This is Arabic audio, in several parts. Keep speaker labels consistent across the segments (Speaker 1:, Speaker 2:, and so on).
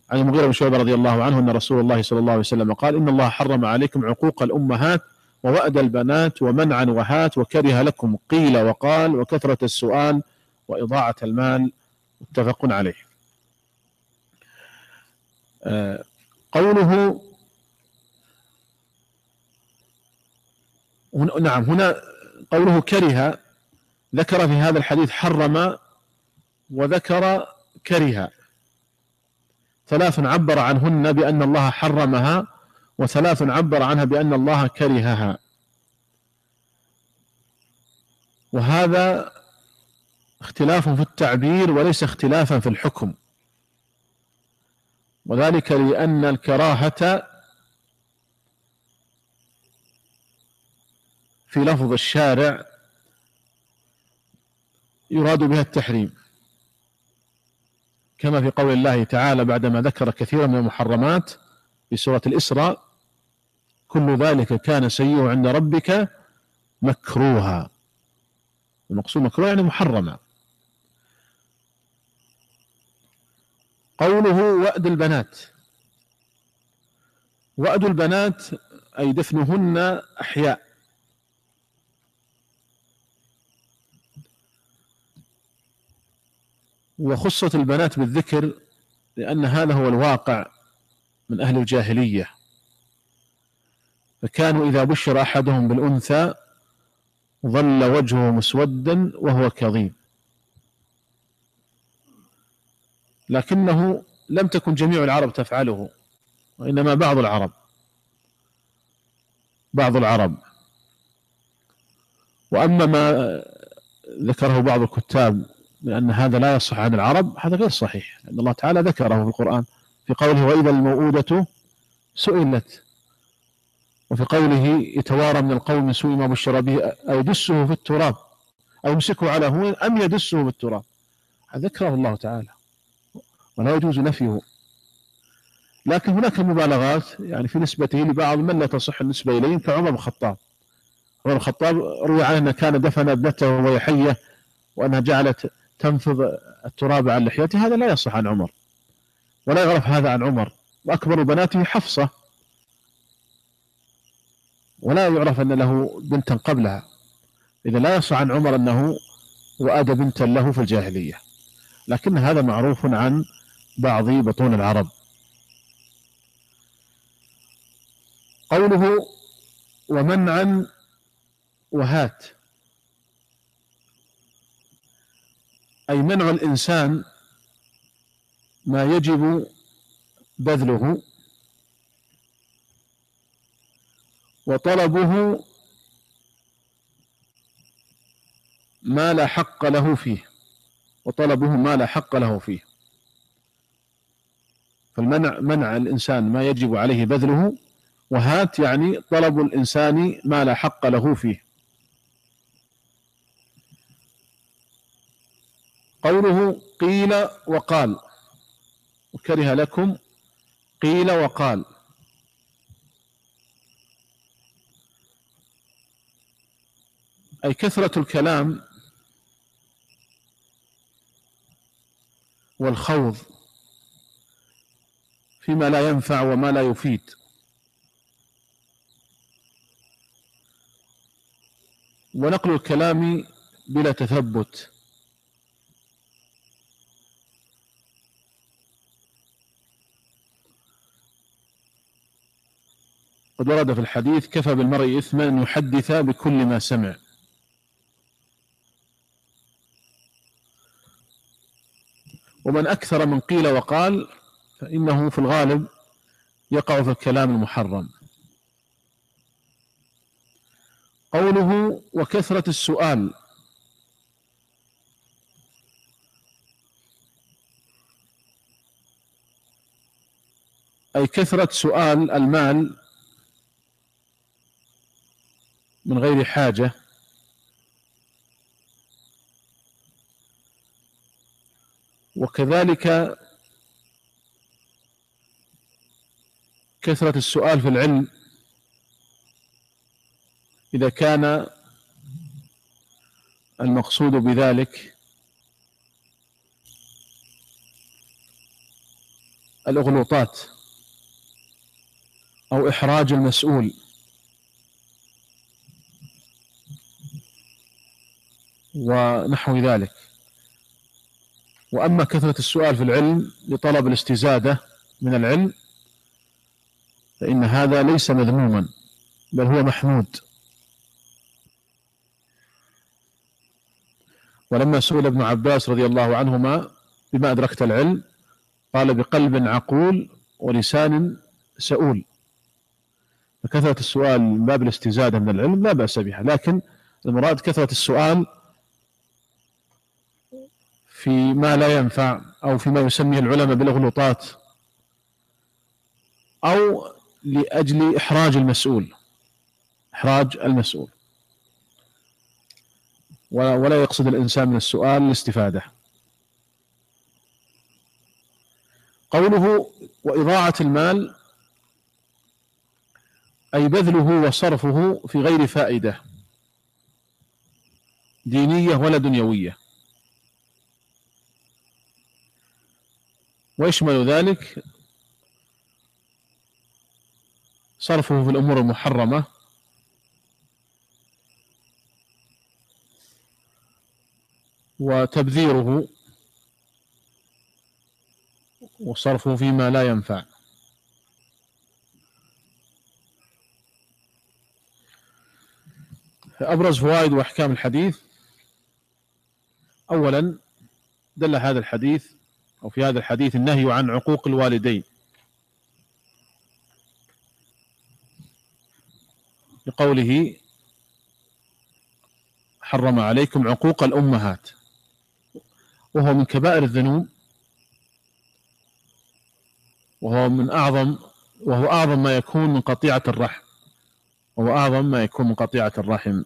Speaker 1: عن المغيرة بن شعبة رضي الله عنه أن رسول الله صلى الله عليه وسلم قال: إن الله حرم عليكم عقوق الأمهات ووأد البنات ومنعا وهات وكره لكم قيل وقال وكثرة السؤال وإضاعة المال. متفق عليه. قوله نعم، هنا قوله كره، ذكر في هذا الحديث حرم وذكر كره، ثلاث عبر عنهن بأن الله حرمها، وثلاث عبر عنها بأن الله كرهها، وهذا اختلاف في التعبير وليس اختلافا في الحكم، وذلك لأن الكراهة في لفظ الشارع يراد بها التحريم، كما في قول الله تعالى بعدما ذكر كثيرا من المحرمات في سورة الإسراء: كل ذلك كان سيئه عند ربك مكروها. المقصود مكروه يعني محرمة. قوله وأد البنات، وأد البنات أي دفنهن أحياء، وخصت البنات بالذكر لأن هذا هو الواقع من أهل الجاهلية، فكانوا إذا بشر أحدهم بالأنثى ظل وجهه مسودا وهو كظيم، لكنه لم تكن جميع العرب تفعله، وإنما بعض العرب. وأما ما ذكره بعض الكتاب لأن هذا لا يصح عن العرب، هذا غير صحيح، لأن الله تعالى ذكره في القرآن في قوله: وإذا الموءودة سئلت، وفي قوله: يتوارى من القوم من سوء ما بشر به أيدسه في التراب أو يمسكه على هون أم يدسه في التراب. هذا ذكره الله تعالى ولا يجوز نفيه، لكن هناك مبالغات يعني في نسبته لبعض من لا تصح النسبة إليهم كعمر بن الخطاب. عمر بن الخطاب روي عنه أنه كان دفن ابنته وهي حية وأنها جعلت تنفض التراب عن لحيته، هذا لا يصح عن عمر ولا يعرف هذا عن عمر. وأكبر بناته حفصة، ولا يعرف أن له بنتا قبلها، إذا لا يصح عن عمر أنه وأد بنتا له في الجاهلية، لكن هذا معروف عن بعض بطون العرب. قوله ومنعا وهات، أي منع الإنسان ما يجب بذله وطلبه ما لا حق له فيه، فالمنع منع الإنسان ما يجب عليه بذله، وهات يعني طلب الإنسان ما لا حق له فيه. قوله قيل وقال وكره لكم قيل وقال، أي كثرة الكلام والخوض فيما لا ينفع وما لا يفيد، ونقل الكلام بلا تثبت، قد ورد في الحديث: كفى بالمرء إثما أن يحدث بكل ما سمع. ومن أكثر من قيل وقال فإنه في الغالب يقع في الكلام المحرم. قوله وكثرة السؤال، أي كثرة سؤال المال من غير حاجة، وكذلك كثرة السؤال في العلم إذا كان المقصود بذلك الأغلوطات أو إحراج المسؤول ونحو ذلك. وأما كثرة السؤال في العلم لطلب الاستزادة من العلم فإن هذا ليس مذموما بل هو محمود. ولما سئل ابن عباس رضي الله عنهما بما أدركت العلم قال بقلب عقول ولسان سؤول. فكثرة السؤال من باب الاستزادة من العلم لا بأس بها، لكن المراد كثرة السؤال فيما لا ينفع أو فيما يسميه العلماء بالأغلوطات أو لأجل إحراج المسؤول، إحراج المسؤول، ولا يقصد الإنسان من السؤال الاستفادة. قوله وإضاعة المال أي بذله وصرفه في غير فائدة دينية ولا دنيوية، ويشمل ذلك صرفه في الأمور المحرمة وتبذيره وصرفه فيما لا ينفع. أبرز فوائد وأحكام الحديث: أولا دل هذا الحديث أو في هذا الحديث النهي عن عقوق الوالدين لقوله حرم عليكم عقوق الأمهات، وهو من كبائر الذنوب، وهو أعظم ما يكون من قطيعة الرحم، وهو أعظم ما يكون من قطيعة الرحم.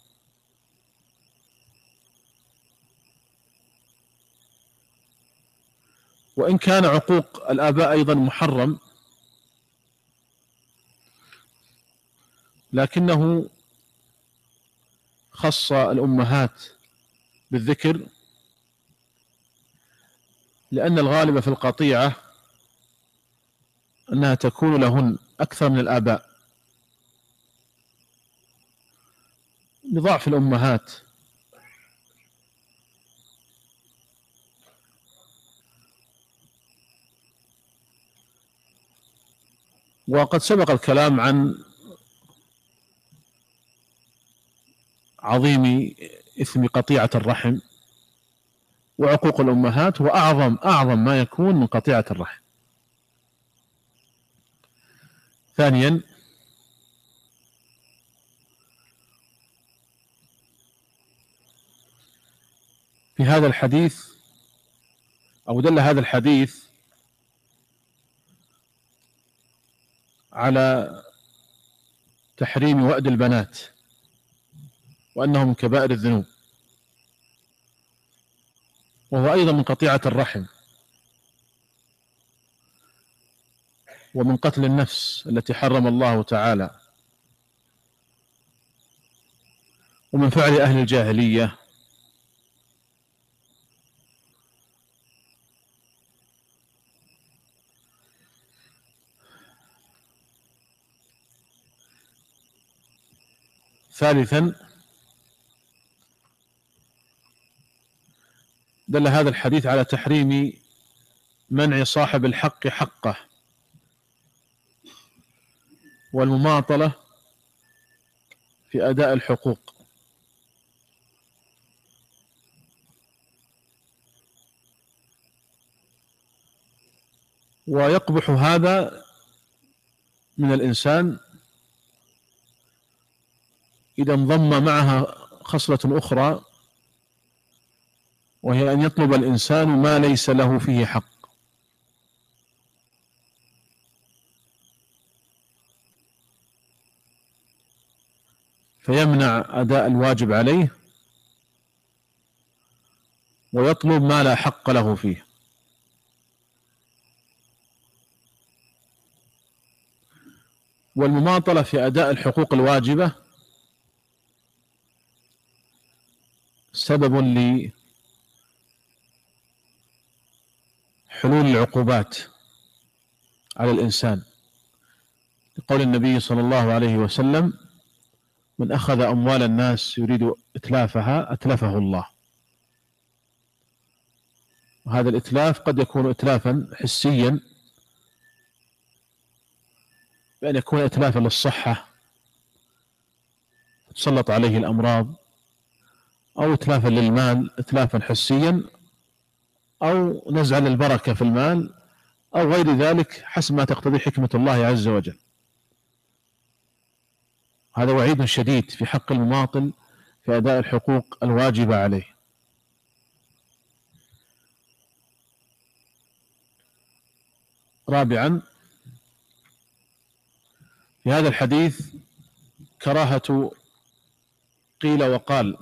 Speaker 1: وإن كان عقوق الآباء أيضا محرم، لكنه خص الأمهات بالذكر لأن الغالب في القطيعة أنها تكون لهن أكثر من الآباء لضعف الأمهات. وقد سبق الكلام عن عظيم إثم قطيعة الرحم، وعقوق الأمهات هو أعظم ما يكون من قطيعة الرحم. ثانيا في هذا الحديث أو دل هذا الحديث على تحريم وأد البنات وأنه من كبائر الذنوب، وهو أيضا من قطيعة الرحم ومن قتل النفس التي حرم الله تعالى ومن فعل أهل الجاهلية. ثالثا دل هذا الحديث على تحريم منع صاحب الحق حقه والمماطلة في أداء الحقوق. ويقبح هذا من الإنسان إذا انضم معها خصلة أخرى، وهي أن يطلب الإنسان ما ليس له فيه حق، فيمنع أداء الواجب عليه ويطلب ما لا حق له فيه. والمماطلة في أداء الحقوق الواجبة سبب لحلول العقوبات على الإنسان، لقول النبي صلى الله عليه وسلم: من أخذ أموال الناس يريد إتلافها أتلفه الله. وهذا الإتلاف قد يكون إتلافا حسيا، بأن يكون إتلافا للصحة تسلط عليه الأمراض، أو إتلافا للمال إتلافا حسيا، أو نزعا للبركة في المال، أو غير ذلك حسب ما تقتضي حكمة الله عز وجل. هذا وعيد شديد في حق المماطل في أداء الحقوق الواجبة عليه. رابعا، في هذا الحديث كراهة قيل وقال،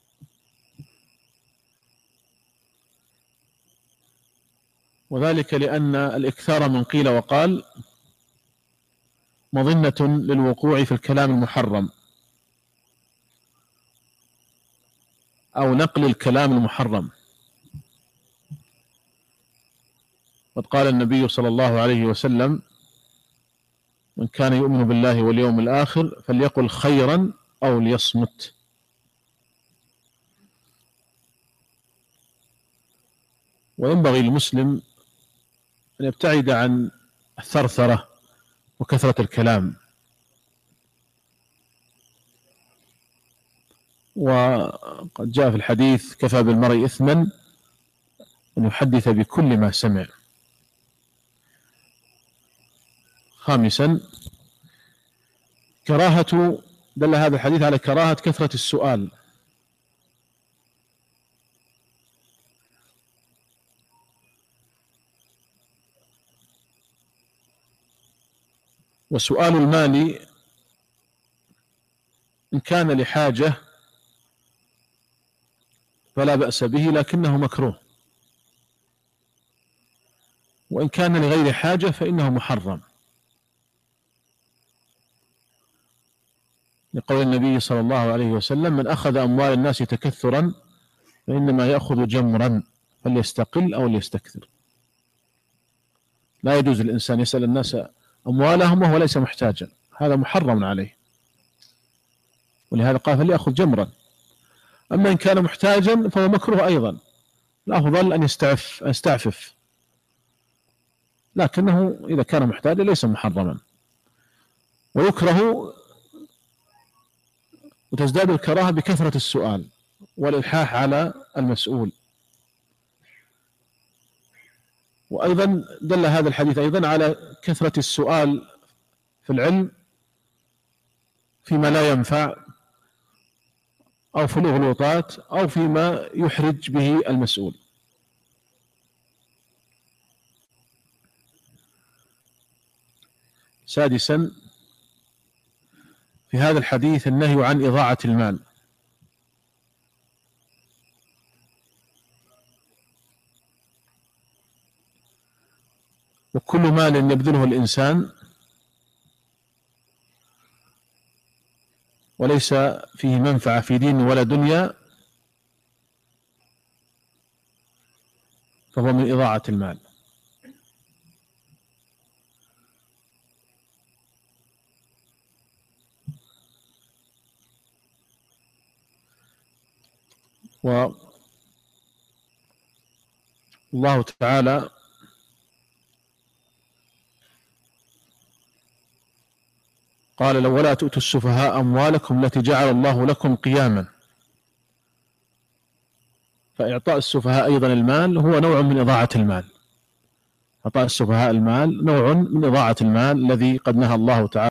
Speaker 1: وذلك لأن الإكثار من قيل وقال مظنة للوقوع في الكلام المحرم أو نقل الكلام المحرم. قد قال النبي صلى الله عليه وسلم: من كان يؤمن بالله واليوم الآخر فليقل خيرا أو ليصمت. وينبغي للمسلم أن يبتعد عن الثرثرة وكثرة الكلام، وقد جاء في الحديث: كفى بالمرء إثما أن يحدث بكل ما سمع. خامسا، دل هذا الحديث على كراهة كثرة السؤال، وسؤال المال إن كان لحاجة فلا بأس به، لكنه مكروه، وإن كان لغير حاجة فإنه محرم، لقول النبي صلى الله عليه وسلم: من أخذ أموال الناس تكثرا فإنما يأخذ جمرا فليستقل أو ليستكثر. لا يجوز للإنسان يسأل الناس أموالهم وهو ليس محتاجا، هذا محرم عليه، ولهذا قال: فليأخذ جمرا. أما إن كان محتاجا فهو مكروه أيضا، الأفضل أن يستعفف، لكنه إذا كان محتاجا ليس محرما. ويكره وتزداد الكراهة بكثرة السؤال والإلحاح على المسؤول. وأيضا دل هذا الحديث أيضا على كثرة السؤال في العلم فيما لا ينفع، أو في الأغلوطات، أو فيما يحرج به المسؤول. سادسا، في هذا الحديث النهي عن إضاعة المال، وكل مال يبذله الإنسان وليس فيه منفعة في دين ولا دنيا فهو من إضاعة المال. والله تعالى قال: لو ولا تؤتوا السفهاء أموالكم التي جعل الله لكم قياما. فإعطاء السفهاء أيضا المال هو نوع من إضاعة المال. إعطاء السفهاء المال نوع من إضاعة المال الذي قد نهى الله تعالى